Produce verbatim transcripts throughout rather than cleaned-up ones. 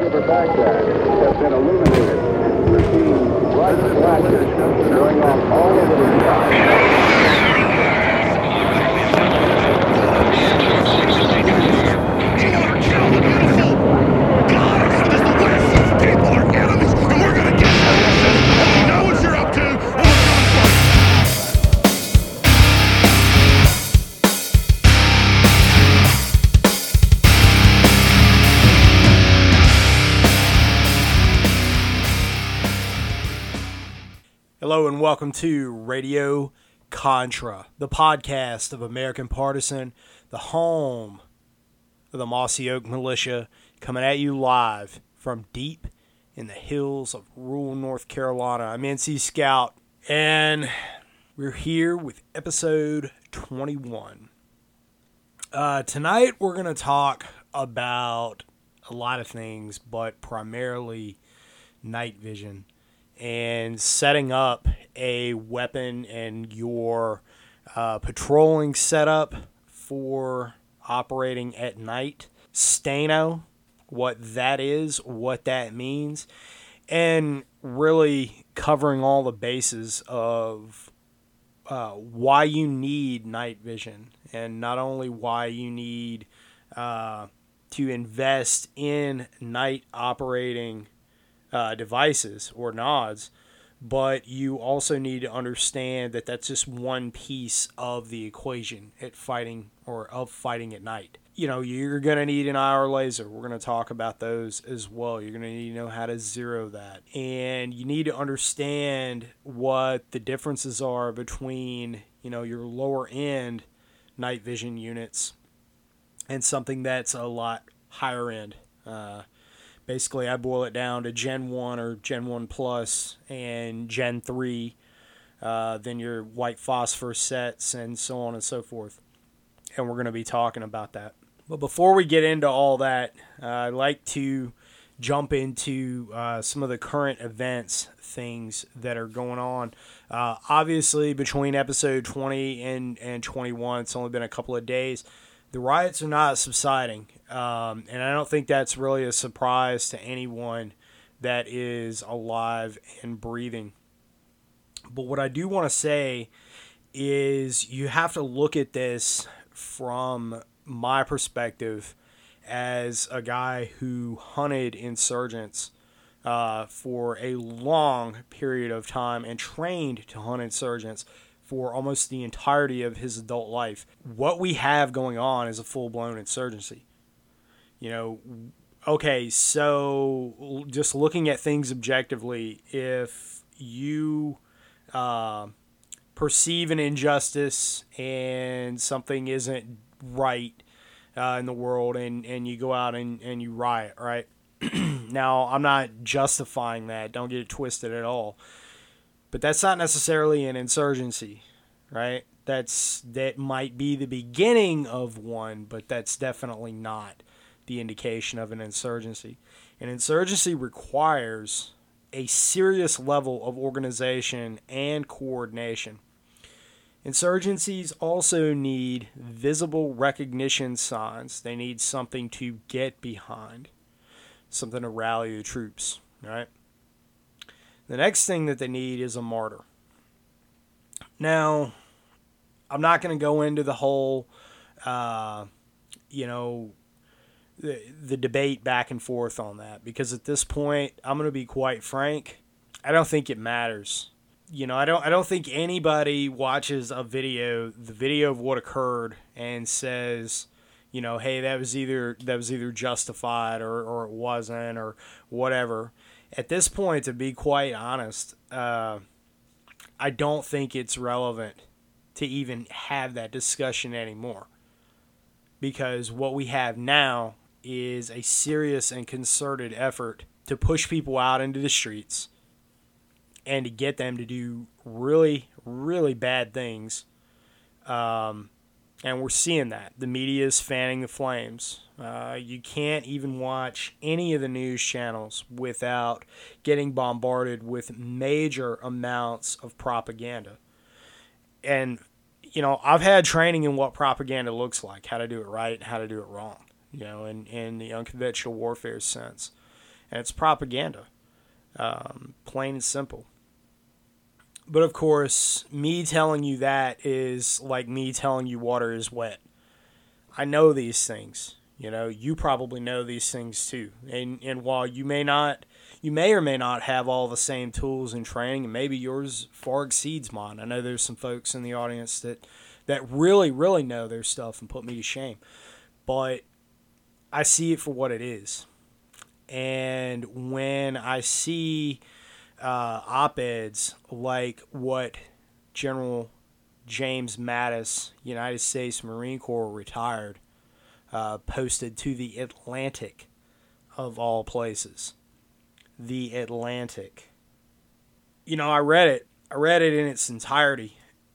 over Baghdad have been illuminated. We're seeing bright flashes going off all over the sky. Kill or kill the beautiful. Guys, it is the West. People are enemies, and we're gonna get your asses. And we know what you're up to, and we're coming for you. Hello and welcome to Radio Contra, the podcast of American Partisan, the home of the Mossy Oak Militia, coming at you live from deep in the hills of rural North Carolina. I'm N C Scout, and we're here with episode twenty-one. Uh, tonight we're going to talk about a lot of things, but primarily night vision and setting up a weapon and your uh, patrolling setup for operating at night. Stano, what that is, what that means, and really covering all the bases of uh, why you need night vision, and not only why you need uh, to invest in night operating Uh, devices or nods, but you also need to understand that that's just one piece of the equation at fighting or of fighting at night. You know, you're going to need an I R laser. We're going to talk about those as well. You're going to need to know how to zero that. And you need to understand what the differences are between, you know, your lower end night vision units and something that's a lot higher end. Uh, Basically, I boil it down to Gen one or Gen one Plus and Gen three, uh, then your white phosphor sets and so on and so forth. And we're going to be talking about that. But before we get into all that, uh, I'd like to jump into uh, some of the current events, things that are going on. Uh, obviously, between episode twenty and, and twenty-one, it's only been a couple of days. The riots are not subsiding, um, and I don't think that's really a surprise to anyone that is alive and breathing. But what I do want to say is you have to look at this from my perspective as a guy who hunted insurgents uh, for a long period of time and trained to hunt insurgents for almost the entirety of his adult life. What we have going on is a full-blown insurgency. You know, okay, so just looking at things objectively, if you uh, perceive an injustice and something isn't right uh, in the world and, and you go out and, and you riot, right? Now, I'm not justifying that. Don't get it twisted at all. But that's not necessarily an insurgency, right? That's that might be the beginning of one, but that's definitely not the indication of an insurgency. An insurgency requires a serious level of organization and coordination. Insurgencies also need visible recognition signs. They need something to get behind, something to rally the troops, right? The next thing that they need is a martyr. Now, I'm not going to go into the whole, uh, you know, the, the debate back and forth on that, because at this point, I'm going to be quite frank, I don't think it matters. You know, I don't I don't think anybody watches a video, the video of what occurred, and says, you know, hey, that was either that was either justified or, or it wasn't or whatever. At this point, to be quite honest, uh, I don't think it's relevant to even have that discussion anymore. Because what we have now is a serious and concerted effort to push people out into the streets and to get them to do really, really bad things. Um, and we're seeing that. The media is fanning the flames. Uh, you can't even watch any of the news channels without getting bombarded with major amounts of propaganda. And, you know, I've had training in what propaganda looks like, how to do it right and how to do it wrong, you know, in, in the unconventional warfare sense. and it's propaganda, um, plain and simple. But of course, me telling you that is like me telling you water is wet. I know these things. You know, you probably know these things too. And and while you may not, you may or may not have all the same tools and training, and maybe yours far exceeds mine. I know there's some folks in the audience that, that really, really know their stuff and put me to shame. But I see it for what it is. And when I see uh, op-eds like what General James Mattis, United States Marine Corps retired, uh, posted to the Atlantic, of all places. The Atlantic. You know, I read it. I read it in its entirety.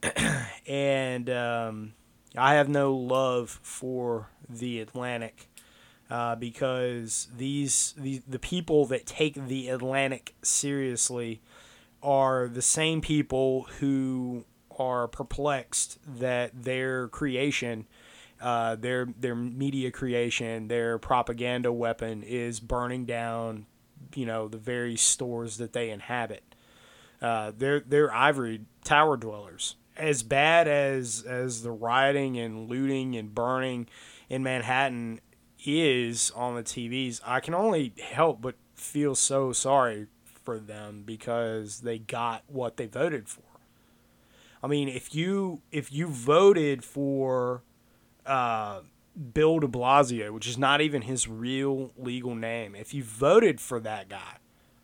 and um, I have no love for the Atlantic uh, because these the, the people that take the Atlantic seriously are the same people who are perplexed that their creation, uh, their their media creation, their propaganda weapon is burning down, you know, the very stores that they inhabit. Uh, they're they're ivory tower dwellers. As bad as as the rioting and looting and burning in Manhattan is on the T Vs, I can only help but feel so sorry for them because they got what they voted for. I mean, if you if you voted for uh, Bill de Blasio, which is not even his real legal name, if you voted for that guy,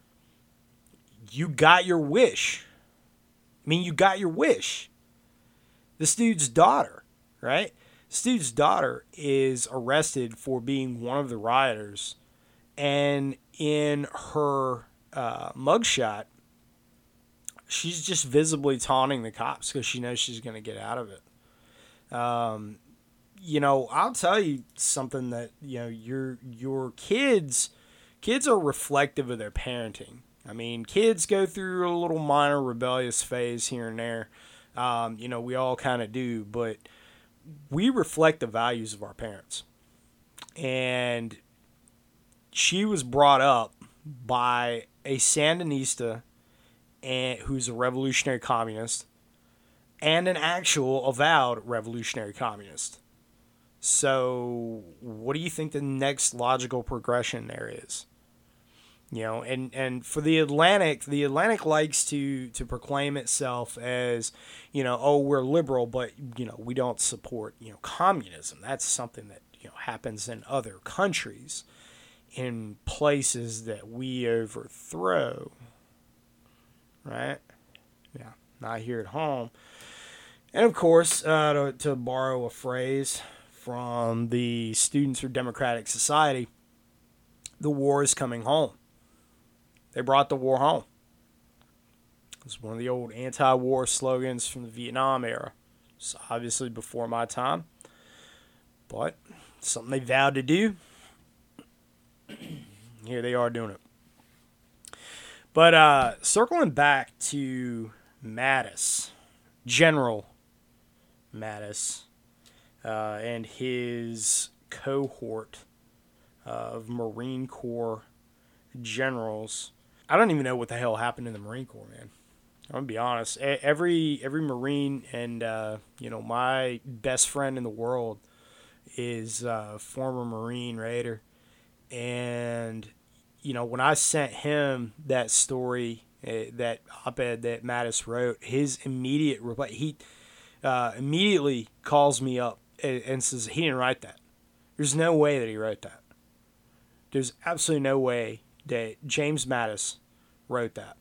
you got your wish. I mean, you got your wish. This dude's daughter, right? This dude's daughter is arrested for being one of the rioters, and in her uh, mugshot, she's just visibly taunting the cops because she knows she's going to get out of it. Um, you know, I'll tell you something that, you know, your your kids kids are reflective of their parenting. I mean, kids go through a little minor rebellious phase here and there. Um, you know, we all kind of do, but we reflect the values of our parents. And she was brought up by a Sandinista and who's a revolutionary communist and an actual avowed revolutionary communist. So what do you think the next logical progression there is? You know, and, and for the Atlantic, the Atlantic likes to, to proclaim itself as, you know, oh, we're liberal, but, you know, we don't support, you know, communism. That's something that, you know, happens in other countries, in places that we overthrow, right? Yeah, not here at home. And, of course, uh, to, to borrow a phrase from the Students for Democratic Society, the war is coming home. They brought the war home. It's one of the old anti-war slogans from the Vietnam era. It's obviously before my time, but something they vowed to do. Here they are doing it. But uh, circling back to Mattis, General Mattis, uh, and his cohort of Marine Corps generals. I don't even know what the hell happened in the Marine Corps, man. I'm gonna be honest. Every every Marine and uh, you know, my best friend in the world is a former Marine Raider, and you know, when I sent him that story, uh, that op-ed that Mattis wrote, his immediate reply, he uh, immediately calls me up and, and says he didn't write that. There's no way that he wrote that. There's absolutely no way that James Mattis wrote that.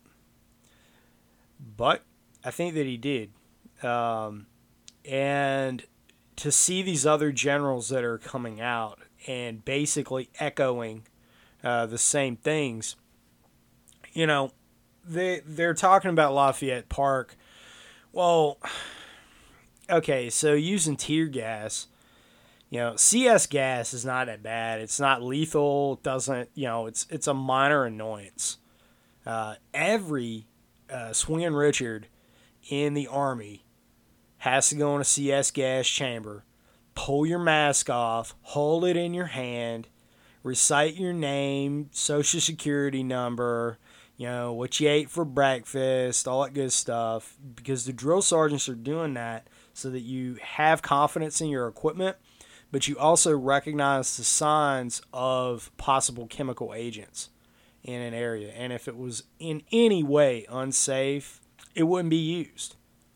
But I think that he did. Um, and to see these other generals that are coming out and basically echoing uh, the same things, you know, they, they're talking about Lafayette Park. Well, okay, so using tear gas, you know, C S gas is not that bad. It's not lethal. It doesn't, you know, it's it's a minor annoyance. Uh, every uh, swinging Richard in the Army has to go in a C S gas chamber, pull your mask off, hold it in your hand, recite your name, social security number, you know, what you ate for breakfast, all that good stuff, because the drill sergeants are doing that so that you have confidence in your equipment, but you also recognize the signs of possible chemical agents in an area. And if it was in any way unsafe, it wouldn't be used.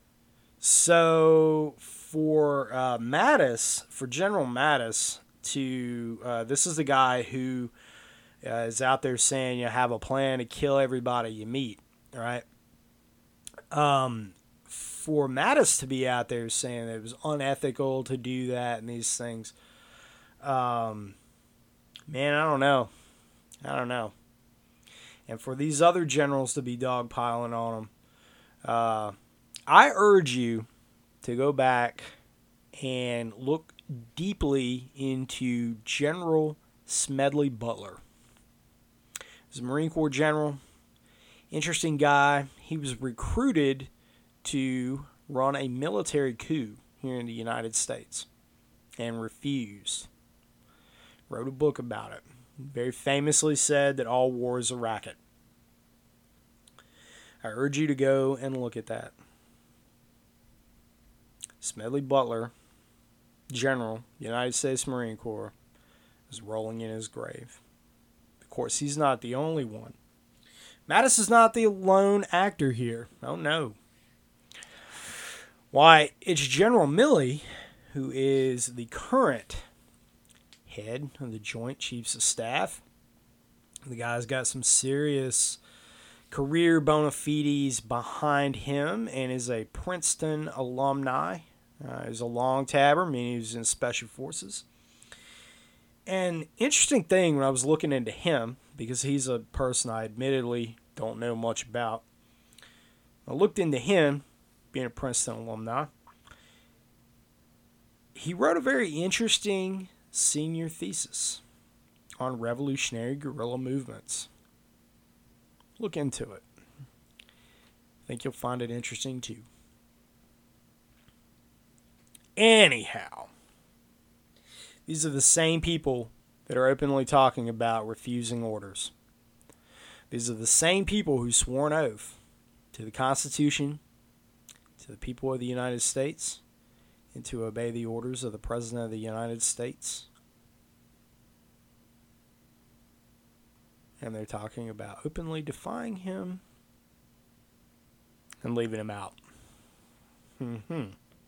So for uh, Mattis, for General Mattis, to uh, this is the guy who uh, is out there saying you have a plan to kill everybody you meet, all right? Um, for Mattis to be out there saying that it was unethical to do that and these things, um, man, I don't know. I don't know. And for these other generals to be dogpiling on them, uh, I urge you to go back and look deeply into General Smedley Butler. He's a Marine Corps general. Interesting guy. He was recruited to run a military coup here in the United States and refused. Wrote a book about it. Very famously said that all war is a racket. I urge you to go and look at that. Smedley Butler, General, United States Marine Corps, is rolling in his grave. Of course, he's not the only one. Mattis is not the lone actor here. Oh, no. Why, it's General Milley, who is the current head of the Joint Chiefs of Staff. The guy's got some serious career bona fides behind him and is a Princeton alumni. Uh, he's a long tabber, meaning he was in Special Forces. And interesting thing when I was looking into him, because he's a person I admittedly don't know much about, I looked into him, being a Princeton alumni. He wrote a very interesting senior thesis on revolutionary guerrilla movements. Look into it. I think you'll find it interesting too. Anyhow, these are the same people that are openly talking about refusing orders. These are the same people who swore an oath to the Constitution, to the people of the United States, and to obey the orders of the President of the United States. And they're talking about openly defying him and leaving him out. Mm-hmm.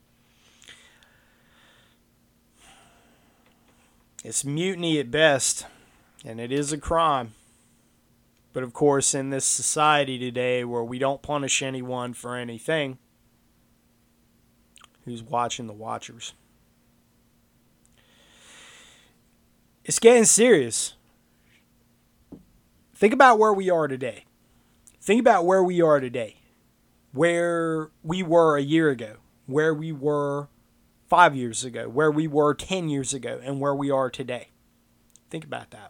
It's mutiny at best, and it is a crime. But of course, in this society today where we don't punish anyone for anything, who's watching the watchers? It's getting serious. Think about where we are today. Think about where we are today. Where we were a year ago. Where we were five years ago. Where we were ten years ago. And where we are today. Think about that.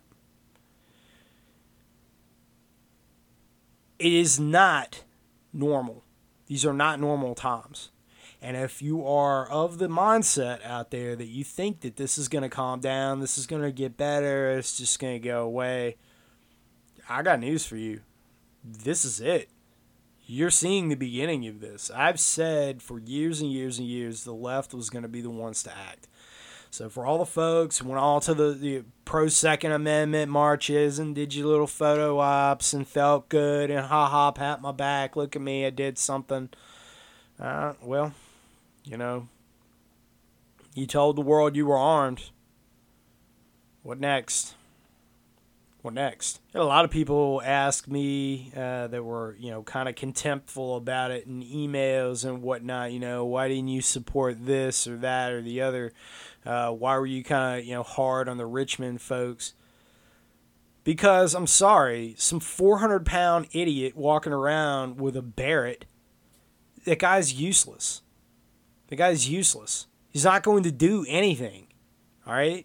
It is not normal. These are not normal times. And if you are of the mindset out there that you think that this is going to calm down, this is going to get better, it's just going to go away, I got news for you. This is it. You're seeing the beginning of this. I've said for years and years and years the left was going to be the ones to act. So for all the folks who went all to the, the pro-Second Amendment marches and did your little photo ops and felt good and ha-ha, pat my back, look at me, I did something. Uh, well, you know, you told the world you were armed. What next? What next? A lot of people ask me uh, that were, you know, kind of contemptful about it in emails and whatnot. You know, why didn't you support this or that or the other? Uh, why were you kind of, you know, hard on the Richmond folks? Because, I'm sorry, some four hundred pound idiot walking around with a Barrett, that guy's useless. The guy's useless. He's not going to do anything. All right?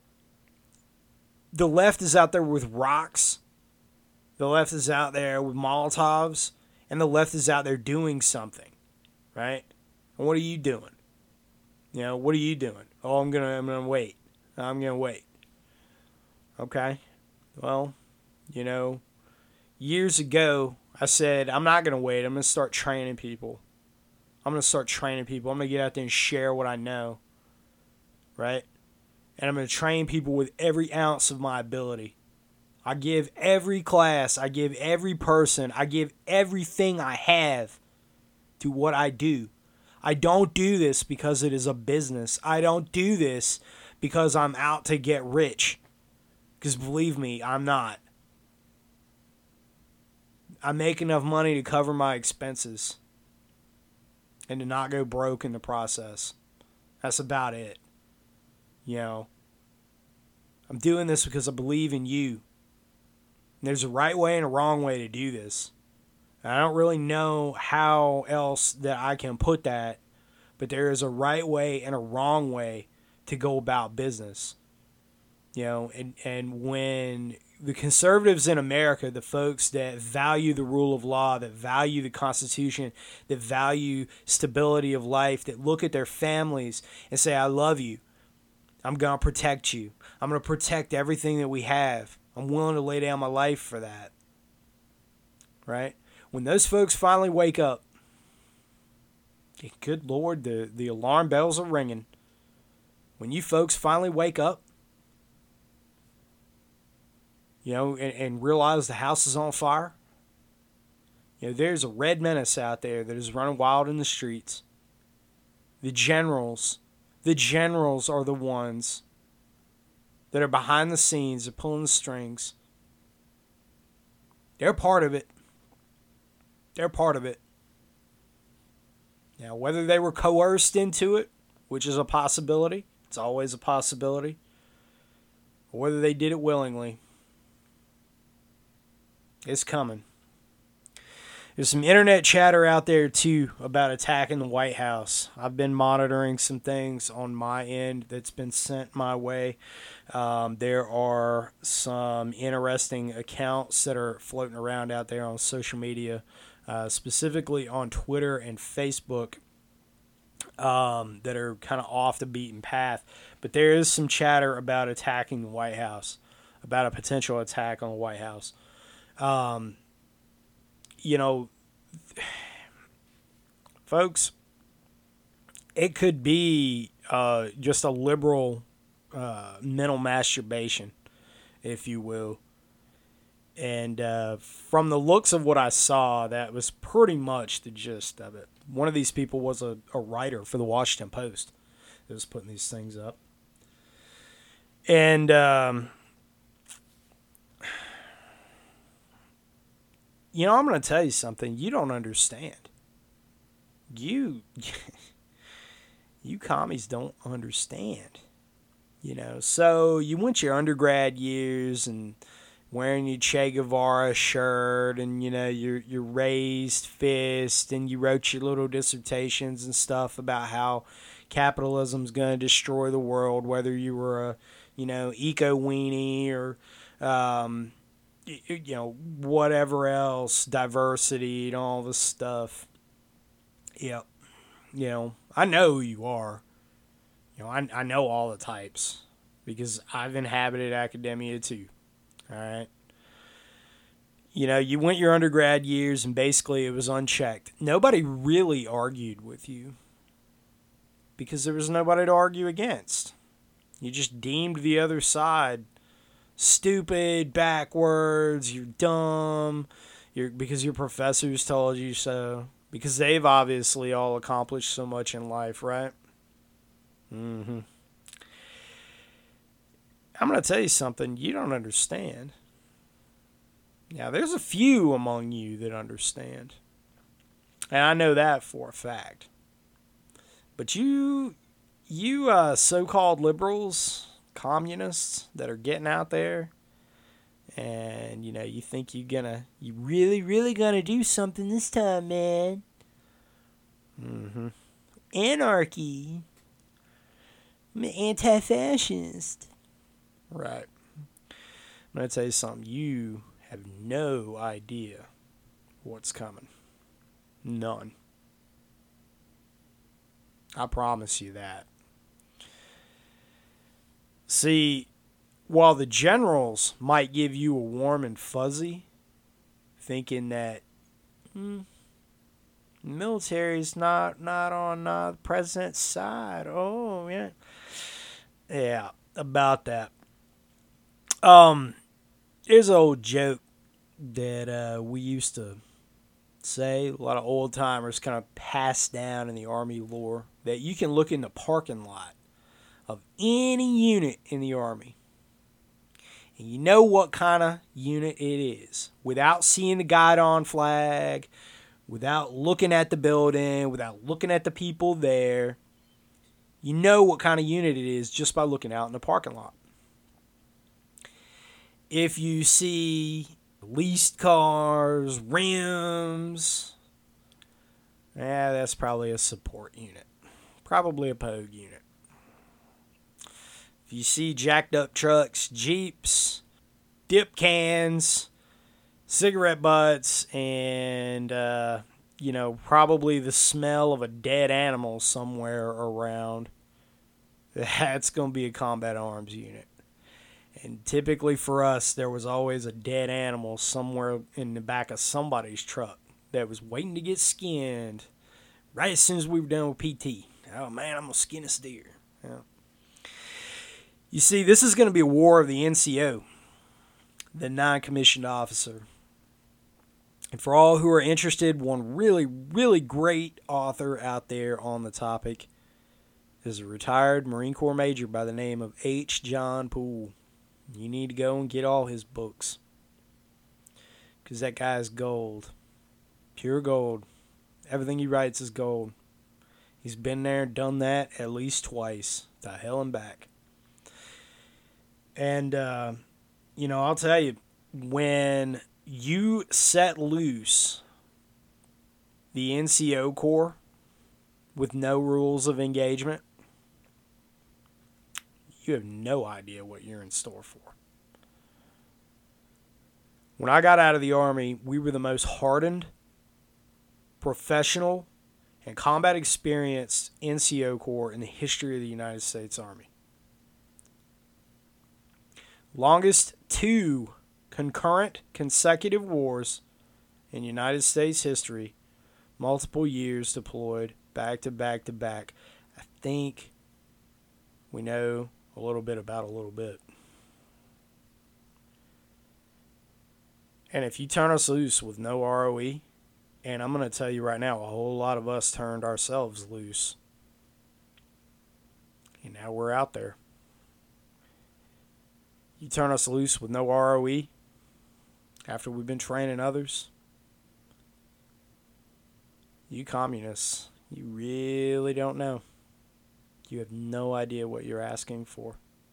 The left is out there with rocks. The left is out there with Molotovs. And the left is out there doing something. Right? And what are you doing? You know, what are you doing? Oh, I'm gonna I'm gonna wait. I'm gonna wait. Okay. Well, you know, years ago, I said, I'm not going to wait. I'm going to start training people. I'm going to start training people. I'm going to get out there and share what I know. Right? And I'm going to train people with every ounce of my ability. I give every class, I give every person, I give everything I have to what I do. I don't do this because it is a business. I don't do this because I'm out to get rich. Because believe me, I'm not. I make enough money to cover my expenses and to not go broke in the process. That's about it. You know, I'm doing this because I believe in you. There's a right way and a wrong way to do this. And I don't really know how else that I can put that, but there is a right way and a wrong way to go about business. You know, and, and when the conservatives in America, the folks that value the rule of law, that value the Constitution, that value stability of life, that look at their families and say, I love you. I'm going to protect you. I'm going to protect everything that we have. I'm willing to lay down my life for that. Right? When those folks finally wake up, good Lord, the, the alarm bells are ringing. When you folks finally wake up, you know, and, and realize the house is on fire, you know, there's a red menace out there that is running wild in the streets. The generals, the generals are the ones that are behind the scenes, they're pulling the strings. They're part of it. They're part of it. Now, whether they were coerced into it, which is a possibility, it's always a possibility, or whether they did it willingly, it's coming. There's some internet chatter out there, too, about attacking the White House. I've been monitoring some things on my end that's been sent my way. Um, there are some interesting accounts that are floating around out there on social media, uh, specifically on Twitter and Facebook, um, that are kind of off the beaten path. But there is some chatter about attacking the White House, about a potential attack on the White House. Um, you know, folks, it could be uh, just a liberal uh, mental masturbation, if you will. And uh, from the looks of what I saw, that was pretty much the gist of it. One of these people was a, a writer for the Washington Post that was putting these things up. And um, you know, I'm going to tell you something you don't understand. You, you commies don't understand. You know, so you went your undergrad years and wearing your Che Guevara shirt and, you know, your, your raised fist, and you wrote your little dissertations and stuff about how capitalism's going to destroy the world, whether you were a, you know, eco-weenie or, um, you know, whatever else, diversity and all this stuff. Yep. You know, I know who you are. You know, I, I know all the types because I've inhabited academia too. All right. You know, you went your undergrad years and basically it was unchecked. Nobody really argued with you because there was nobody to argue against. You just deemed the other side stupid, backwards, you're dumb, you're because your professors told you so, because they've obviously all accomplished so much in life, right? Mm-hmm. I'm going to tell you something you don't understand. Now, there's a few among you that understand, and I know that for a fact. But you, you uh, so-called liberals, communists that are getting out there, and you know, you think you're gonna, you really, really gonna do something this time, man. Mm-hmm. Anarchy. I'm an anti-fascist. Right. I'm gonna tell you something. You have no idea what's coming. None. I promise you that. See, while the generals might give you a warm and fuzzy, thinking that hmm, the military's not not on uh, the president's side. Oh yeah, yeah, about that. Um, here's an old joke that uh, we used to say. A lot of old timers kind of pass down in the Army lore that you can look in the parking lot of any unit in the Army, and you know what kind of unit it is without seeing the guidon flag, without looking at the building, without looking at the people there. You know what kind of unit it is just by looking out in the parking lot. If you see leased cars, rims, yeah, that's probably a support unit. Probably a Pogue unit. If you see jacked up trucks, Jeeps, dip cans, cigarette butts, and, uh, you know, probably the smell of a dead animal somewhere around, that's going to be a combat arms unit. And typically for us, there was always a dead animal somewhere in the back of somebody's truck that was waiting to get skinned right as soon as we were done with P T. Oh, man, I'm going to skin a steer. Yeah. You see, this is going to be a war of the N C O, the non-commissioned officer. And for all who are interested, one really, really great author out there on the topic is a retired Marine Corps major by the name of H. John Poole. You need to go and get all his books, because that guy is gold. Pure gold. Everything he writes is gold. He's been there, done that at least twice, to hell and back. And, uh, you know, I'll tell you, when you set loose the N C O Corps with no rules of engagement, you have no idea what you're in store for. When I got out of the Army, we were the most hardened, professional, and combat experienced N C O Corps in the history of the United States Army. Longest two concurrent consecutive wars in United States history, multiple years deployed, back to back to back. I think we know a little bit about a little bit. And if you turn us loose with no R O E, and I'm going to tell you right now, a whole lot of us turned ourselves loose. And now we're out there. You turn us loose with no R O E after we've been training others, you communists, you really don't know. You have no idea what you're asking for.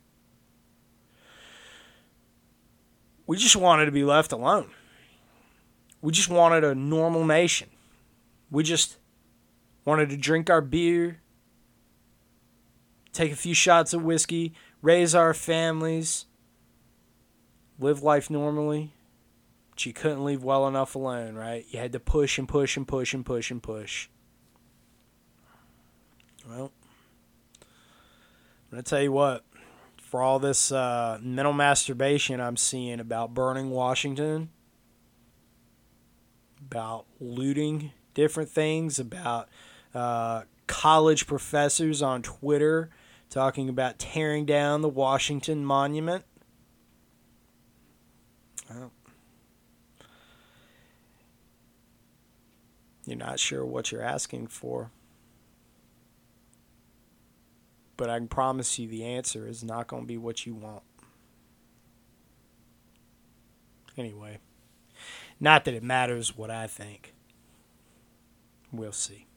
We just wanted to be left alone. We just wanted a normal nation. We just wanted to drink our beer, take a few shots of whiskey, raise our families, live life normally. But you couldn't leave well enough alone, right? You had to push and push and push and push and push. Well, I'm going to tell you what, for all this uh, mental masturbation I'm seeing about burning Washington, about looting different things, about uh, college professors on Twitter talking about tearing down the Washington Monument. Well, you're not sure what you're asking for. But I can promise you the answer is not going to be what you want. Anyway, not that it matters what I think. We'll see.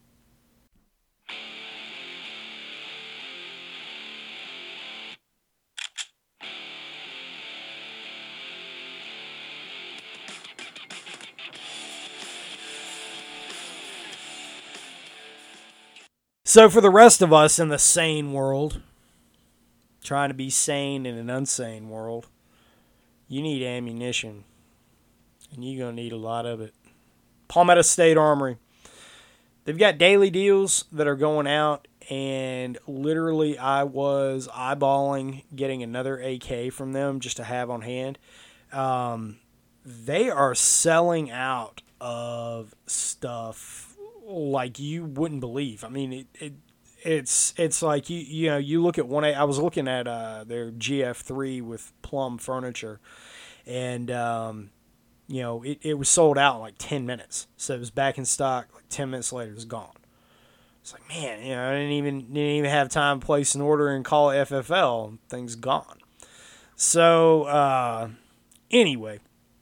So for the rest of us in the sane world, trying to be sane in an unsane world, you need ammunition. And you're going to need a lot of it. Palmetto State Armory. They've got daily deals that are going out, and literally I was eyeballing getting another A K from them just to have on hand. Um, they are selling out of stuff like you wouldn't believe. I mean, it, it it's it's like you you know you look at one. I was looking at uh, their G F three with Plum Furniture, and um, you know it, it was sold out in like ten minutes. So it was back in stock. Like ten minutes later, it was gone. It's like, man, you know, I didn't even didn't even have time to place an order and call F F L. Things gone. So uh, anyway,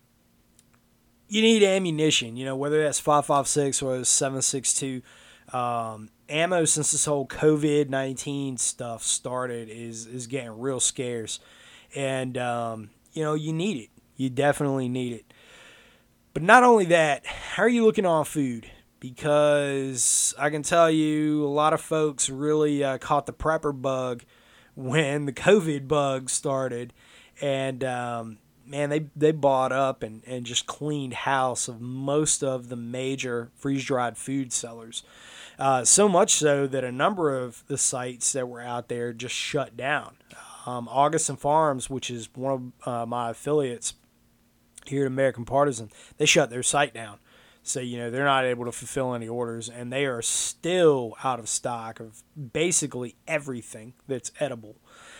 you need ammunition. You know, whether that's five five six or seven six two. Um, ammo, since this whole COVID nineteen stuff started, is is getting real scarce, and um, you know you need it. You definitely need it. But not only that, how are you looking on food? Because I can tell you, a lot of folks really uh, caught the prepper bug when the COVID bug started, and um, man, they they bought up and, and just cleaned house of most of the major freeze-dried food sellers. Uh, so much so that a number of the sites that were out there just shut down. Um, Augustin Farms, which is one of uh, my affiliates here at American Partisan, they shut their site down. So, you know, they're not able to fulfill any orders, and they are still out of stock of basically everything that's edible.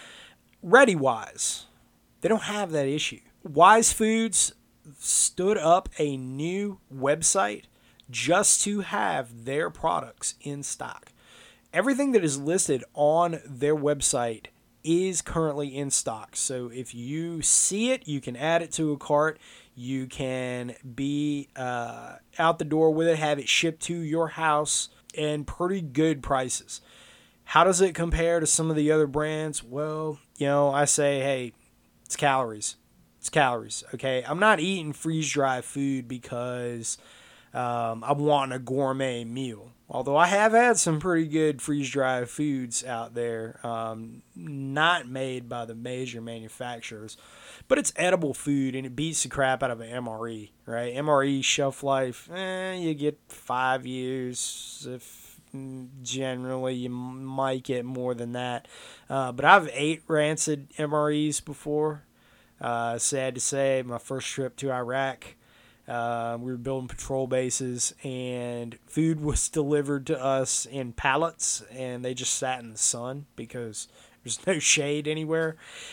ReadyWise, they don't have that issue. Wise Foods stood up a new website just to have their products in stock. Everything that is listed on their website is currently in stock. So if you see it, you can add it to a cart. You can be uh, out the door with it, have it shipped to your house, and pretty good prices. How does it compare to some of the other brands? Well, you know, I say, hey, it's calories. It's calories, okay? I'm not eating freeze-dried food because um, I'm wanting a gourmet meal. Although I have had some pretty good freeze-dried foods out there, um, not made by the major manufacturers, but it's edible food and it beats the crap out of an M R E, right? M R E shelf life, eh, you get five years. If generally you might get more than that, uh, but I've ate rancid M R Es before. Uh, sad to say, my first trip to Iraq. Uh, we were building patrol bases, and food was delivered to us in pallets, and they just sat in the sun because there's no shade anywhere.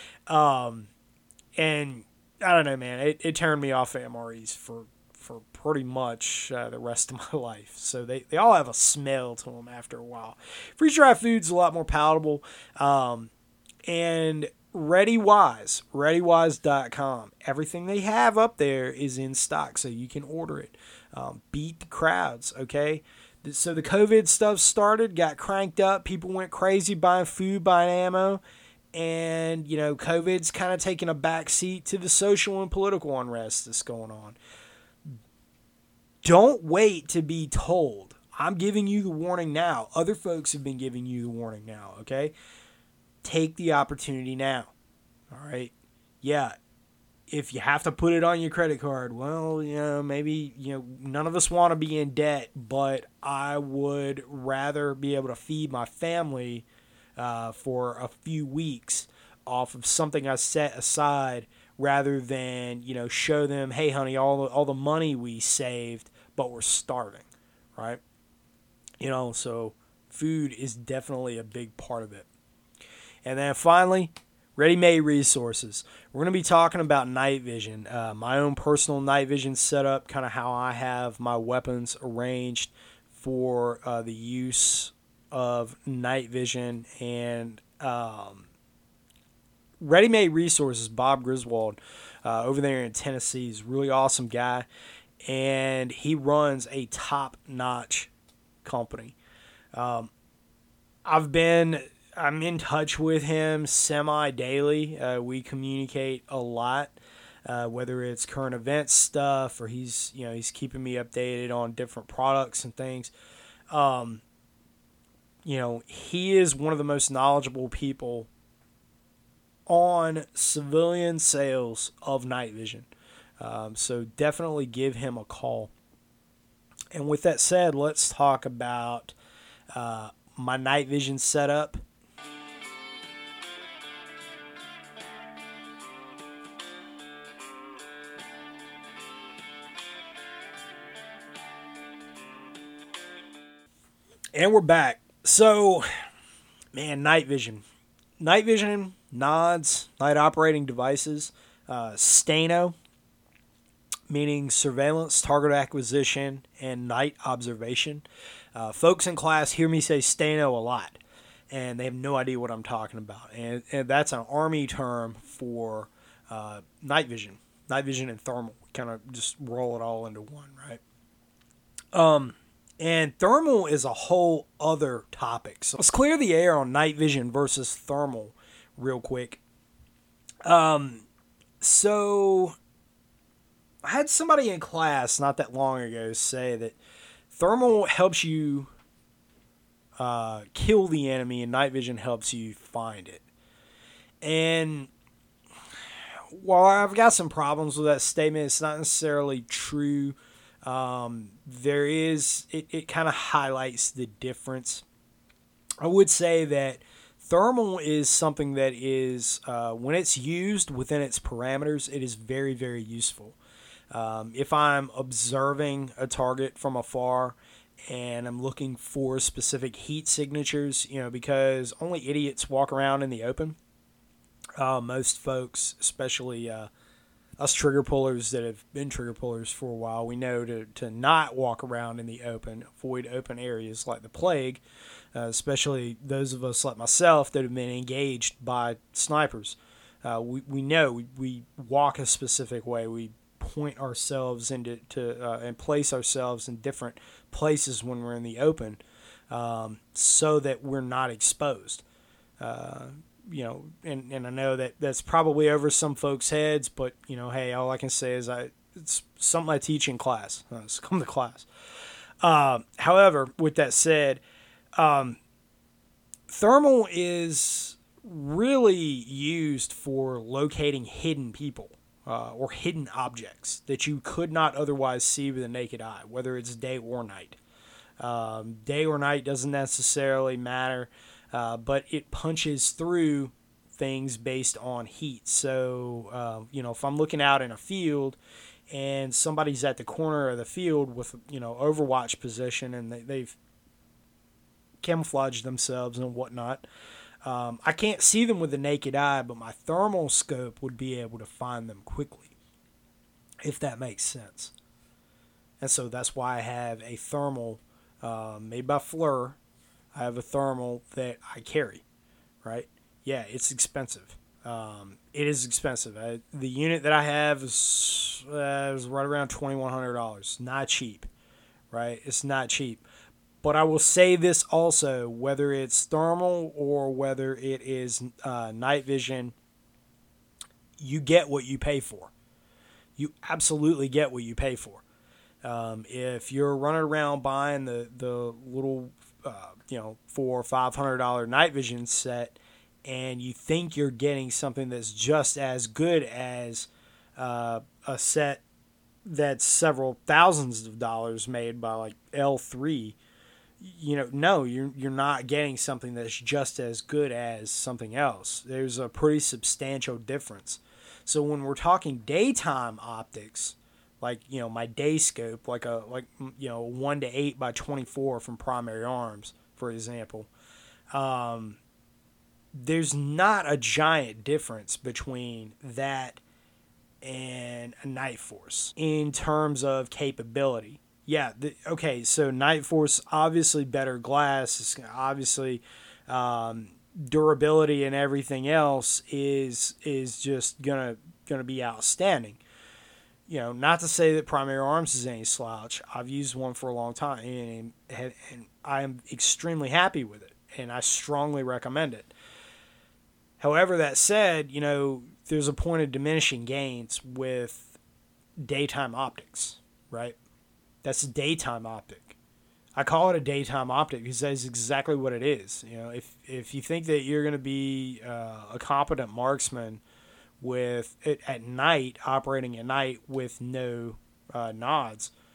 Um, and I don't know, man, it, it turned me off M R Es for, for pretty much uh, the rest of my life. So they, they all have a smell to them after a while. Freeze-dried food's a lot more palatable. Um, and ReadyWise, ReadyWise dot com. Everything they have up there is in stock, so you can order it. Um, beat the crowds, okay? So the COVID stuff started, got cranked up. People went crazy buying food, buying ammo. And, you know, COVID's kind of taking a back seat to the social and political unrest that's going on. Don't wait to be told. I'm giving you the warning now. Other folks have been giving you the warning now, okay? Take the opportunity now. All right. Yeah. If you have to put it on your credit card, well, you know, maybe, you know, none of us want to be in debt, but I would rather be able to feed my family uh, for a few weeks off of something I set aside rather than, you know, show them, hey, honey, all the, all the money we saved, but we're starving, right? You know, so food is definitely a big part of it. And then finally, ready-made resources. We're going to be talking about night vision, uh, my own personal night vision setup, kind of how I have my weapons arranged for uh, the use of night vision. And um, ready-made resources, Bob Griswold, uh, over there in Tennessee, is a really awesome guy, and he runs a top-notch company. Um, I've been... I'm in touch with him semi-daily. Uh, we communicate a lot, uh, whether it's current event stuff or he's, you know, he's keeping me updated on different products and things. Um, you know, he is one of the most knowledgeable people on civilian sales of night vision. Um, so definitely give him a call. And with that said, let's talk about uh, my night vision setup. And we're back. So, man, night vision. Night vision, nods, night operating devices, uh, STANO, meaning surveillance, target acquisition, and night observation. Uh, folks in class hear me say STANO a lot, and they have no idea what I'm talking about. And, and that's an Army term for uh, night vision. Night vision and thermal. Kind of just roll it all into one, right? Um... And thermal is a whole other topic. So let's clear the air on night vision versus thermal real quick. Um, so I had somebody in class not that long ago say that thermal helps you uh, kill the enemy and night vision helps you find it. And while I've got some problems with that statement, it's not necessarily true. Um, there is, it, it kind of highlights the difference. I would say that thermal is something that is, uh, when it's used within its parameters, it is very, very useful. Um, if I'm observing a target from afar and I'm looking for specific heat signatures, you know, because only idiots walk around in the open. Uh, most folks, especially, uh, us trigger pullers that have been trigger pullers for a while, we know to, to not walk around in the open, avoid open areas like the plague, uh, especially those of us like myself that have been engaged by snipers. Uh, we, we know we, we walk a specific way. We point ourselves into to, uh, and place ourselves in different places when we're in the open um, so that we're not exposed. Uh, You know, and, and I know that that's probably over some folks' heads, but, you know, hey, all I can say is I it's something I teach in class. Uh, so come to class. Uh, however, with that said, um, thermal is really used for locating hidden people uh, or hidden objects that you could not otherwise see with the naked eye, whether it's day or night. Um, day or night doesn't necessarily matter. Uh, but it punches through things based on heat. So, uh, you know, if I'm looking out in a field and somebody's at the corner of the field with, you know, overwatch position and they, they've camouflaged themselves and whatnot, um, I can't see them with the naked eye, but my thermal scope would be able to find them quickly, if that makes sense. And so that's why I have a thermal uh, made by Fleur. I have a thermal that I carry, right? Yeah, it's expensive. Um, it is expensive. I, the unit that I have is, uh, is right around twenty-one hundred dollars. Not cheap, right? It's not cheap. But I will say this also, whether it's thermal or whether it is uh, night vision, you get what you pay for. You absolutely get what you pay for. Um, if you're running around buying the, the little... Uh, you know, four or five hundred dollar night vision set, and you think you're getting something that's just as good as uh, a set that's several thousands of dollars made by like L three, you know, no, you're you're not getting something that's just as good as something else. There's a pretty substantial difference. So when we're talking daytime optics, like, you know, my day scope, like a, like, you know, one to eight by twenty-four from Primary Arms, for example, um, there's not a giant difference between that and a Night Force in terms of capability. Yeah. The, okay. So Night Force, obviously better glass, obviously, um, durability and everything else is, is just gonna, gonna be outstanding. You know, not to say that Primary Arms is any slouch. I've used one for a long time, and, and, and I am extremely happy with it, and I strongly recommend it. However, that said, you know, there's a point of diminishing gains with daytime optics, right? That's a daytime optic. I call it a daytime optic because that's exactly what it is. You know, if if you think that you're going to be uh, a competent marksman with it at night, operating at night with no uh, nods,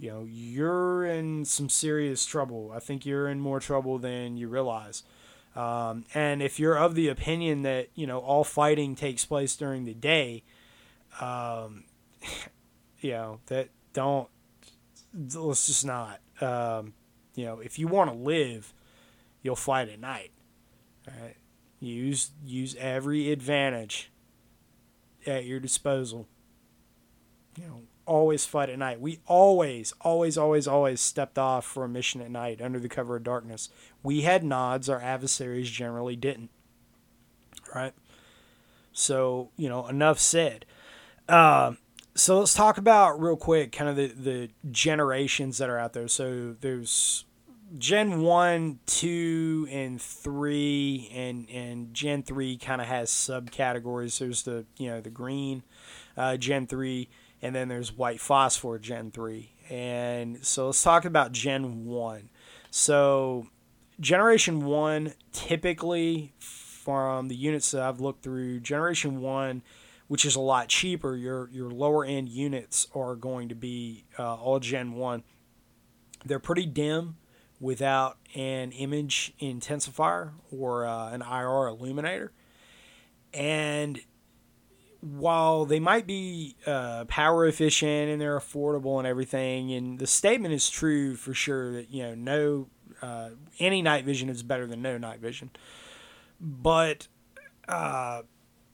you know, you're in some serious trouble. I think you're in more trouble than you realize. Um, and if you're of the opinion that, you know, all fighting takes place during the day, um, you know, that don't, let's just not. Um, you know, if you want to live, you'll fight at night. All right? Use use every advantage at your disposal. You know, always fight at night. We always, always, always, always stepped off for a mission at night under the cover of darkness. We had nods. Our adversaries generally didn't. Right? So, you know, enough said. Uh, so let's talk about real quick kind of the, the generations that are out there. So there's Gen one, two, and three, and, and Gen three kind of has subcategories. There's the, you know, the green uh, Gen three, and then there's white phosphor Gen three. And so let's talk about Gen one. So Generation one, typically from the units that I've looked through, Generation one, which is a lot cheaper, your your lower end units are going to be uh, all Gen one. They're pretty dim without an image intensifier or uh, an I R illuminator. And while they might be uh, power efficient and they're affordable and everything, and the statement is true for sure that, you know, no uh, any night vision is better than no night vision. But uh,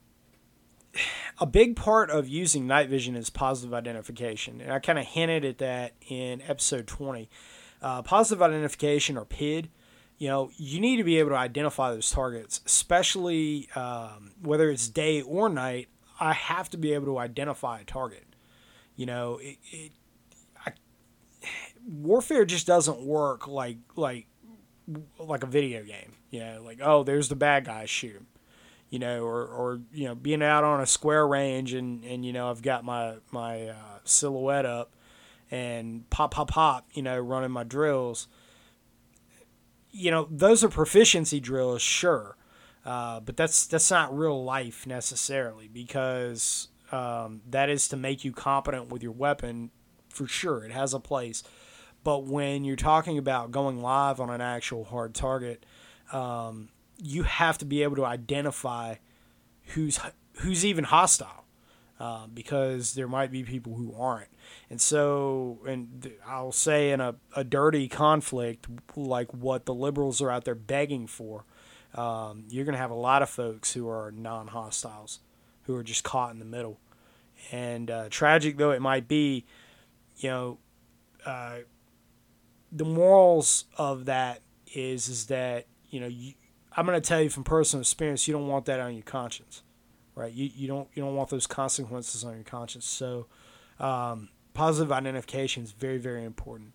a big part of using night vision is positive identification. And I kind of hinted at that in episode twenty. Uh, positive identification, or P I D, you know, you need to be able to identify those targets, especially um, whether it's day or night. I have to be able to identify a target. You know, it, it I, warfare just doesn't work like like like a video game. You know, like, oh, there's the bad guy, shoot him. You know, or, or you know, being out on a square range and, and you know, I've got my my uh, silhouette up and pop pop pop, you know, running my drills. You know, those are proficiency drills, sure. Uh, but that's that's not real life necessarily, because um, that is to make you competent with your weapon, for sure. It has a place. But when you're talking about going live on an actual hard target, um, you have to be able to identify who's who's even hostile, uh, because there might be people who aren't. And so, and I'll say in a, a dirty conflict like what the liberals are out there begging for, Um, you're going to have a lot of folks who are non-hostiles, who are just caught in the middle. And uh, tragic though it might be, you know, uh, the morals of that is is that, you know, you, I'm going to tell you from personal experience, you don't want that on your conscience, right? You you don't you don't want those consequences on your conscience. So um, positive identification is very, very important.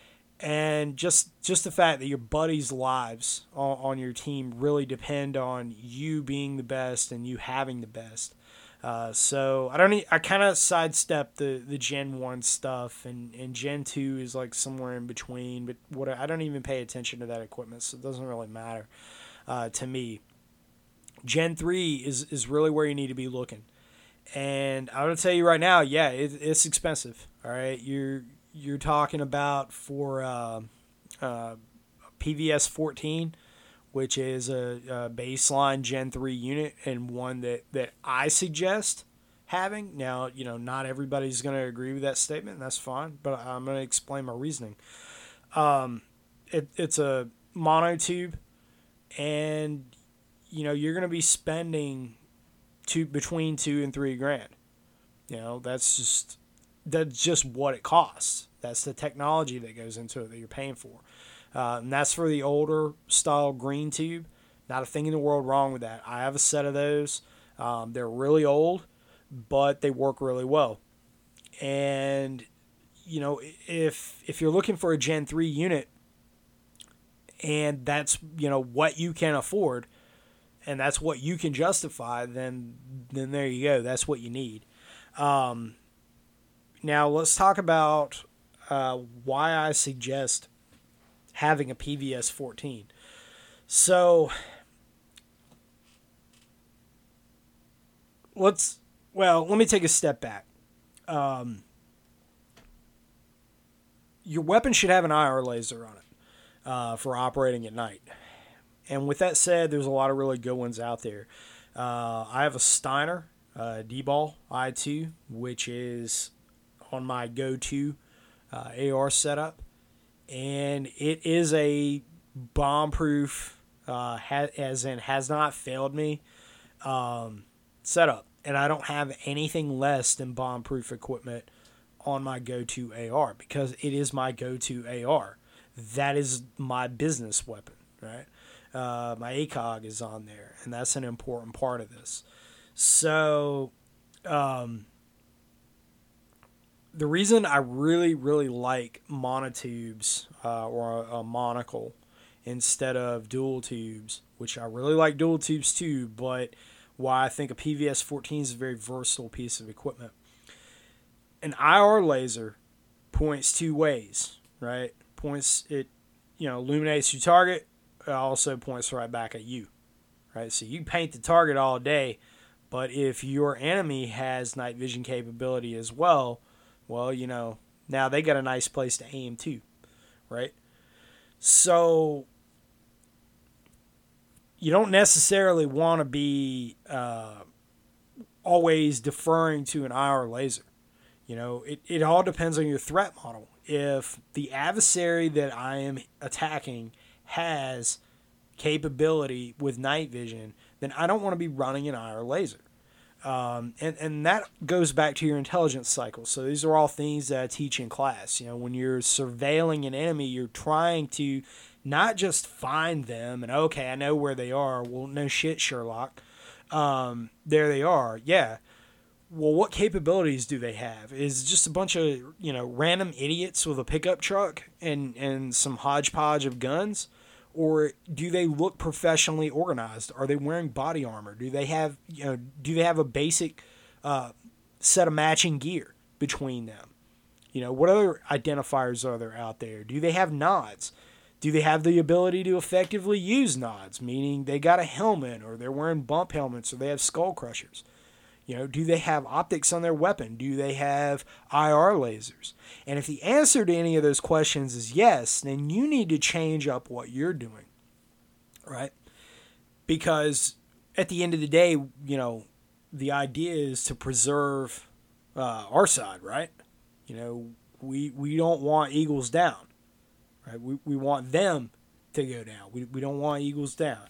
And just just the fact that your buddies' lives on, on your team really depend on you being the best and you having the best. Uh, so I don't. I kind of sidestepped the, the Gen one stuff, and, and Gen two is like somewhere in between. But what I don't even pay attention to that equipment, so it doesn't really matter uh, to me. Gen three is is really where you need to be looking. And I'm gonna tell you right now, yeah, it, it's expensive. All right, you're. You're talking about for uh, uh, P V S fourteen, which is a, a baseline Gen three unit, and one that, that I suggest having. Now, you know, not everybody's going to agree with that statement, and that's fine, but I'm going to explain my reasoning. Um, it, it's a monotube, and, you know, you're going to be spending two, between two and three grand. You know, that's just... That's just what it costs. That's the technology that goes into it that you're paying for. Uh, and that's for the older style green tube. Not a thing in the world wrong with that. I have a set of those. Um, they're really old, but they work really well. And, you know, if if you're looking for a Gen three unit and that's, you know, what you can afford and that's what you can justify, then then there you go. That's what you need. Um, Now, let's talk about uh, why I suggest having a P V S fourteen. So, let's, well, let me take a step back. Um, your weapon should have an I R laser on it uh, for operating at night. And with that said, there's a lot of really good ones out there. Uh, I have a Steiner uh, D-Ball I two, which is on my go-to uh, A R setup. And it is a bomb-proof, uh, ha- as in has not failed me, um, setup. And I don't have anything less than bomb-proof equipment on my go-to A R because it is my go-to A R. That is my business weapon, right? Uh, my A C O G is on there, and that's an important part of this. So, um, the reason I really, really like monotubes uh, or a, a monocle instead of dual tubes, which I really like dual tubes too, but why I think a P V S fourteen is a very versatile piece of equipment. An I R laser points two ways, right? Points, it, you know, illuminates your target. It also points right back at you, right? So you paint the target all day, but if your enemy has night vision capability as well, well, you know, now they got a nice place to aim too, right? So you don't necessarily want to be uh, always deferring to an I R laser. You know, it, it all depends on your threat model. If the adversary that I am attacking has capability with night vision, then I don't want to be running an I R laser. Um, and, and that goes back to your intelligence cycle. So these are all things that I teach in class. You know, when you're surveilling an enemy, you're trying to not just find them and, okay, I know where they are. Well, no shit, Sherlock. Um, there they are. Yeah. Well, what capabilities do they have? Is it just a bunch of, you know, random idiots with a pickup truck and, and some hodgepodge of guns? Or do they look professionally organized? Are they wearing body armor? Do they have, you know, do they have a basic uh, set of matching gear between them? You know, what other identifiers are there out there? Do they have nods? Do they have the ability to effectively use nods, meaning they got a helmet or they're wearing bump helmets or they have skull crushers? You know, do they have optics on their weapon? Do they have I R lasers? And if the answer to any of those questions is yes, then you need to change up what you're doing, right? Because at the end of the day, you know, the idea is to preserve uh, our side, right? You know, we we don't want Eagles down, right? We we want them to go down. We we don't want Eagles down.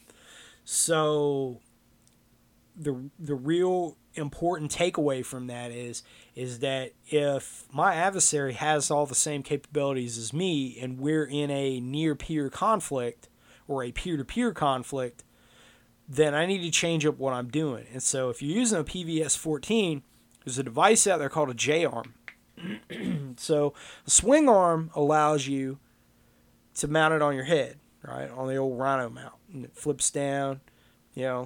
So the the real important takeaway from that is is that if my adversary has all the same capabilities as me and we're in a near peer conflict or a peer-to-peer conflict, then I need to change up what I'm doing. And so if you're using a P V S fourteen, there's a device out there called a J-arm. So a swing arm allows you to mount it on your head, right, on the old Rhino mount, and it flips down. You know,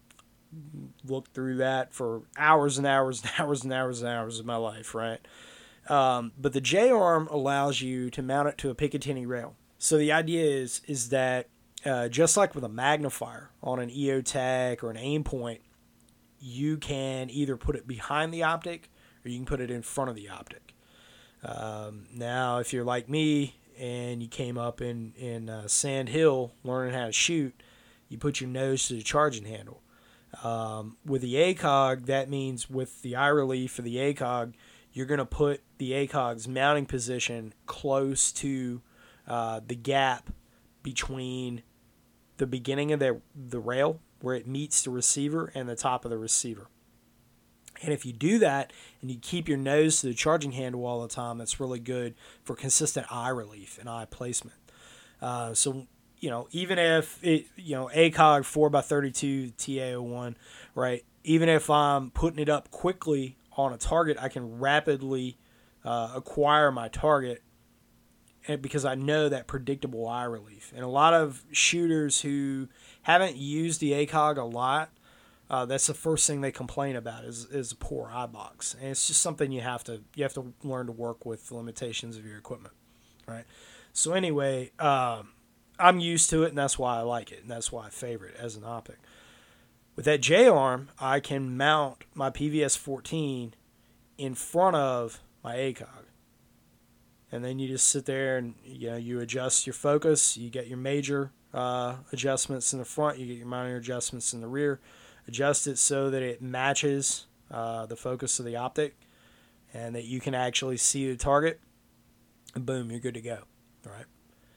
look through that for hours and hours and hours and hours and hours of my life, right? Um, but the J-arm allows you to mount it to a Picatinny rail. So the idea is is that uh, just like with a magnifier on an E O TAC or an aim point, you can either put it behind the optic or you can put it in front of the optic. Um, now, if you're like me and you came up in, in uh, Sand Hill learning how to shoot, you put your nose to the charging handle. Um, with the A C O G, that means with the eye relief for the A C O G, you're going to put the A C O G's mounting position close to uh, the gap between the beginning of the, the rail, where it meets the receiver, and the top of the receiver. And if you do that and you keep your nose to the charging handle all the time, that's really good for consistent eye relief and eye placement. Uh, so, you know, even if it, you know, A C O G four by thirty-two T A zero one, right? Even if I'm putting it up quickly on a target, I can rapidly uh, acquire my target, and because I know that predictable eye relief. And a lot of shooters who haven't used the A C O G a lot, uh, that's the first thing they complain about is is a poor eye box. And it's just something you have to you have to learn to work with the limitations of your equipment, right? So anyway, um, I'm used to it, and that's why I like it, and that's why I favor it as an optic. With that J-arm, I can mount my P V S fourteen in front of my A C O G. and then you just sit there and you know you adjust your focus. You get your major uh, adjustments in the front. You get your minor adjustments in the rear. Adjust it so that it matches uh, the focus of the optic, and that you can actually see the target. And boom, you're good to go. All right.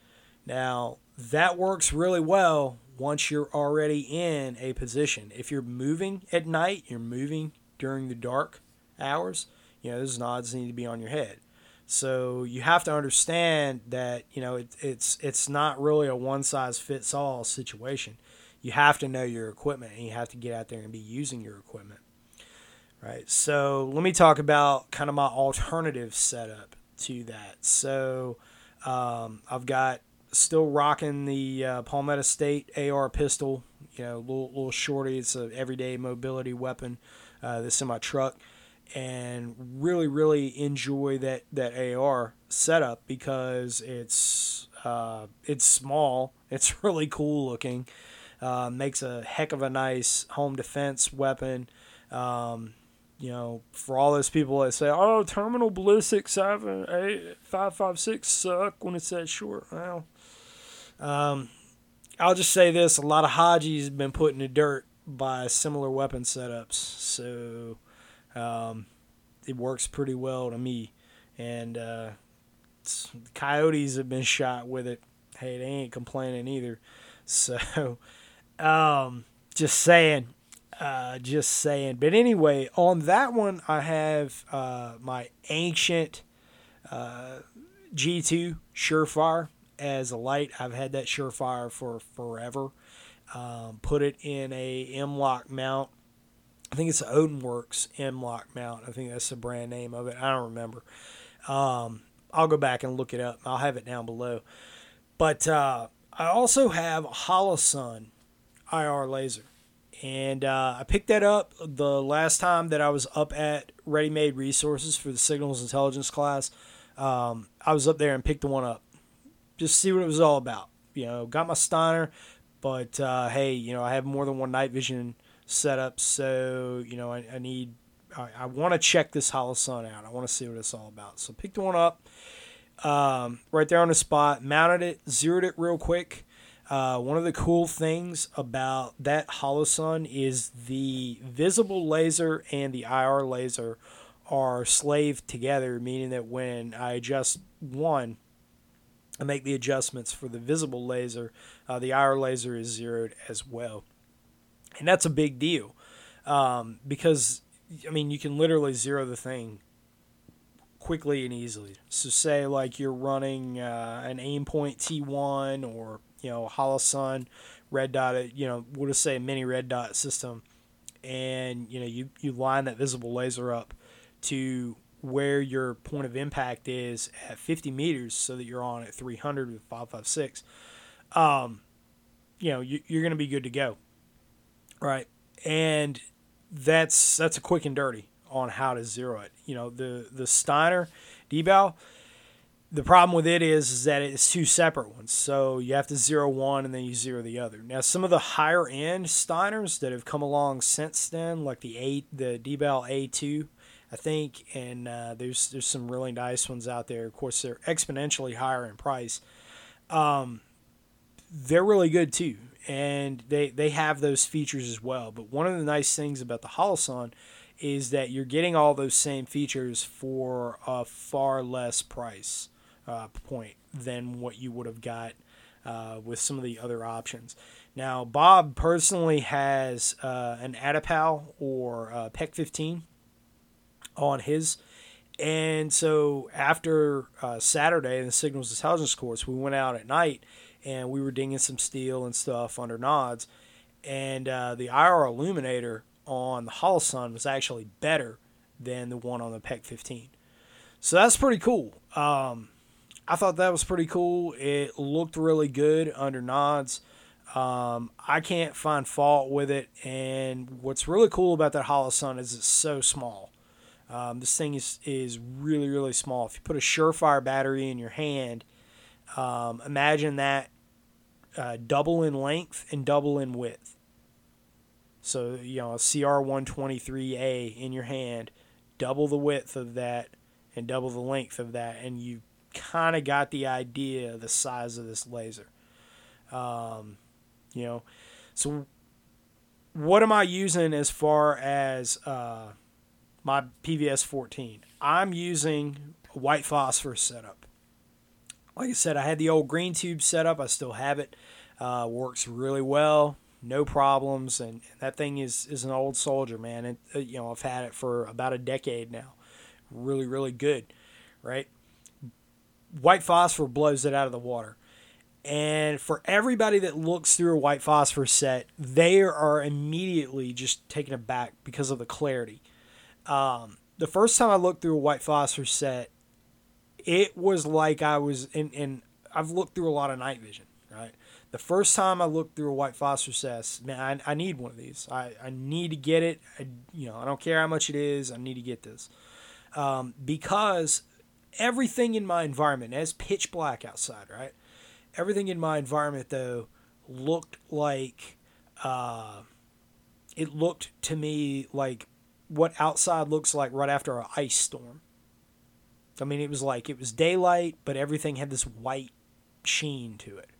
Now that works really well once you're already in a position. If you're moving at night, you're moving during the dark hours, you know, those nods need to be on your head. So you have to understand that, you know, it, it's it's not really a one-size-fits-all situation. You have to know your equipment, and you have to get out there and be using your equipment. Right? So let me talk about kind of my alternative setup to that. So um, I've got still rocking the uh, Palmetto State A R pistol, you know, little, little shorty. It's an everyday mobility weapon uh, that's in my truck. And really, really enjoy that, that A R setup because it's uh, it's small. It's really cool looking. Uh, makes a heck of a nice home defense weapon. Um, you know, for all those people that say, "Oh, terminal ballistic seven eight five five six suck when it's that short." Well, um, I'll just say this: a lot of Hajis have been put in the dirt by similar weapon setups. So. Um, it works pretty well to me, and uh, coyotes have been shot with it. Hey, they ain't complaining either. So, um, just saying, uh, just saying. But anyway, on that one, I have uh, my ancient uh, G two Surefire as a light. I've had that Surefire for forever. Um, put it in a M-LOK mount. I think it's the Odinworks M-LOK mount. I think that's the brand name of it. I don't remember. Um, I'll go back and look it up. I'll have it down below. But uh, I also have a Holosun I R laser. And uh, I picked that up the last time that I was up at Ready Made Resources for the Signals Intelligence class. Um, I was up there and picked the one up. Just see what it was all about. You know, got my Steiner. But, uh, hey, you know, I have more than one night vision setup, so you know I, I need I, I want to check this Holosun out. I want to see what it's all about. So picked one up um, right there on the spot, mounted it, zeroed it real quick. Uh, one of the cool things about that Holosun is the visible laser and the I R laser are slaved together, meaning that when I adjust one, I make the adjustments for the visible laser. Uh, the I R laser is zeroed as well. And that's a big deal um, because, I mean, you can literally zero the thing quickly and easily. So say like you're running uh, an Aimpoint T one or, you know, Holosun red dot, you know, we'll just say a mini red dot system. And, you know, you, you line that visible laser up to where your point of impact is at fifty meters so that you're on at three hundred with five five six. Um, you know, you, you're going to be good to go. Right, and that's that's a quick and dirty on how to zero it. You know, the the Steiner D-Bow, the problem with it is, is that it's two separate ones. So you have to zero one and then you zero the other. Now, some of the higher end Steiners that have come along since then, like the A, the D-Bow A two, I think, and uh, there's there's some really nice ones out there. Of course, they're exponentially higher in price. Um, they're really good too. And they, they have those features as well. But one of the nice things about the Holosun is that you're getting all those same features for a far less price uh, point than what you would have got uh, with some of the other options. Now, Bob personally has uh, an Adipal or uh, P E C fifteen on his. And so after uh, Saturday in the Signals Intelligence course, we went out at night and we were dinging some steel and stuff under nods. And uh, the I R illuminator on the Holosun was actually better than the one on the P E C fifteen. So that's pretty cool. Um, I thought that was pretty cool. It looked really good under nods. Um, I can't find fault with it. And what's really cool about that Holosun is it's so small. Um, this thing is, is really, really small. If you put a Surefire battery in your hand, um, imagine that uh, double in length and double in width. So, you know, a C R one twenty-three A in your hand, double the width of that and double the length of that, and you kind of got the idea of the size of this laser. Um, you know, so what am I using as far as uh, my P V S fourteen? I'm using a white phosphorus setup. Like I said, I had the old green tube setup. I still have it. Uh, works really well, no problems, and that thing is, is an old soldier, man. And uh, you know, I've had it for about a decade now. Really, really good, right? White phosphor blows it out of the water. And for everybody that looks through a white phosphor set, they are immediately just taken aback because of the clarity. Um, the first time I looked through a white phosphor set, it was like I was in, in I've looked through a lot of night vision, right? The first time I looked through a white phosphor set, man, I, I need one of these. I, I need to get it. I, you know, I don't care how much it is. I need to get this. Um, because everything in my environment, it's pitch black outside, right? Everything in my environment, though, looked like, uh, it looked to me like what outside looks like right after an ice storm. I mean, it was like, it was daylight, but everything had this white sheen to it.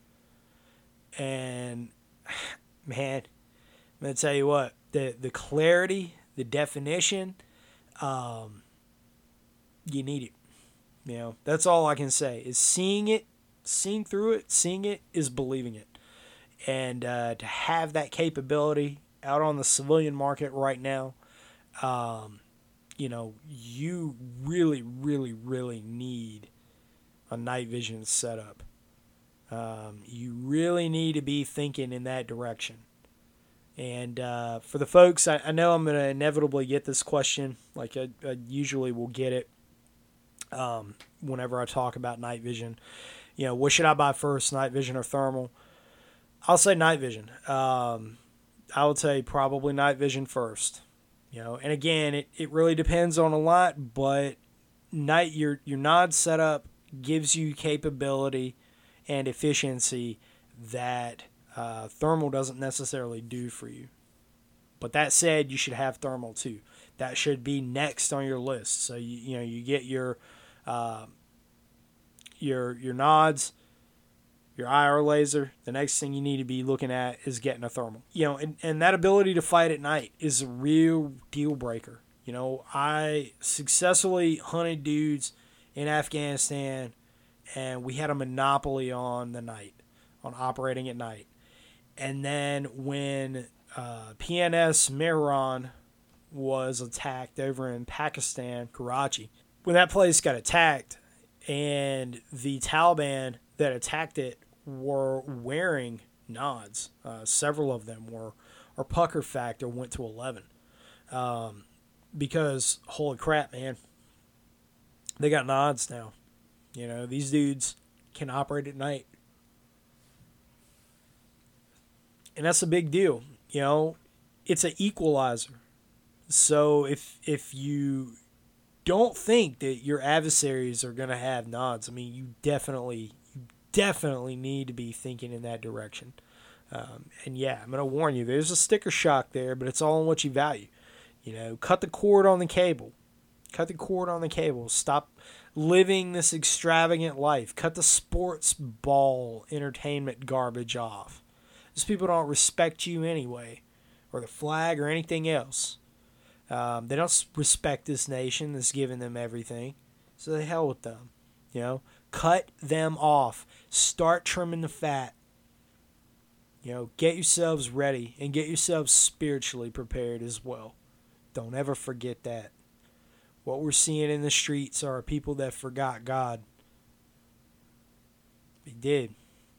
And, man, I'm going to tell you what, the, the clarity, the definition, um, you need it. You know, that's all I can say is seeing it, seeing through it, seeing it is believing it. And uh, to have that capability out on the civilian market right now, um, you know, you really, really, really need a night vision setup. Um, you really need to be thinking in that direction. And uh, for the folks, I, I know I'm going to inevitably get this question, like I, I usually will get it um, whenever I talk about night vision. You know, what should I buy first, night vision or thermal? I'll say night vision. Um, I would say probably night vision first. You know, and again, it, it really depends on a lot, but night your your nod setup gives you capability and efficiency that uh, thermal doesn't necessarily do for you. But that said, you should have thermal too. That should be next on your list. So you you know you get your uh, your your nods, your I R laser. The next thing you need to be looking at is getting a thermal. You know, and, and that ability to fight at night is a real deal breaker. You know, I successfully hunted dudes in Afghanistan, and we had a monopoly on the night, on operating at night. And then when uh, P N S Mehran was attacked over in Pakistan, Karachi, when that place got attacked and the Taliban that attacked it were wearing nods, uh, several of them were, our pucker factor went to eleven. Um, because, holy crap, man, they got nods now. You know, these dudes can operate at night. And that's a big deal. You know, it's an equalizer. So if if you don't think that your adversaries are going to have nods, I mean, you definitely, you definitely need to be thinking in that direction. Um, and yeah, I'm going to warn you, there's a sticker shock there, but it's all in what you value. You know, cut the cord on the cable. Cut the cord on the cable. Stop living this extravagant life. Cut the sports ball entertainment garbage off. These people don't respect you anyway, or the flag or anything else. Um, they don't respect this nation that's giving them everything. So the hell with them. You know, cut them off. Start trimming the fat. You know, get yourselves ready and get yourselves spiritually prepared as well. Don't ever forget that. What we're seeing in the streets are people that forgot God. They did.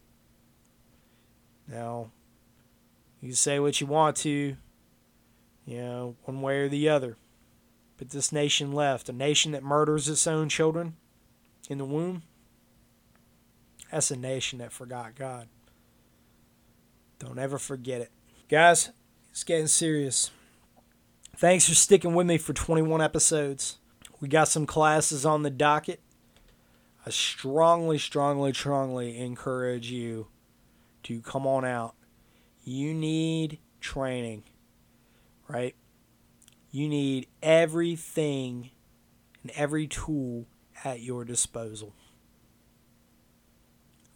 Now, you can say what you want to, you know, one way or the other. But this nation left, a nation that murders its own children in the womb, that's a nation that forgot God. Don't ever forget it. Guys, it's getting serious. Thanks for sticking with me for twenty-one episodes. We got some classes on the docket. I strongly, strongly, strongly encourage you to come on out. You need training, right? You need everything and every tool at your disposal.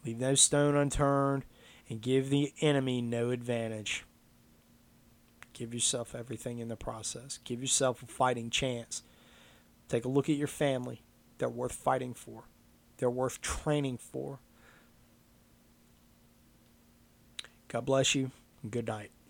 Leave no stone unturned, and give the enemy no advantage. Give yourself everything in the process. Give yourself a fighting chance. Take a look at your family. They're worth fighting for. They're worth training for. God bless you, and good night.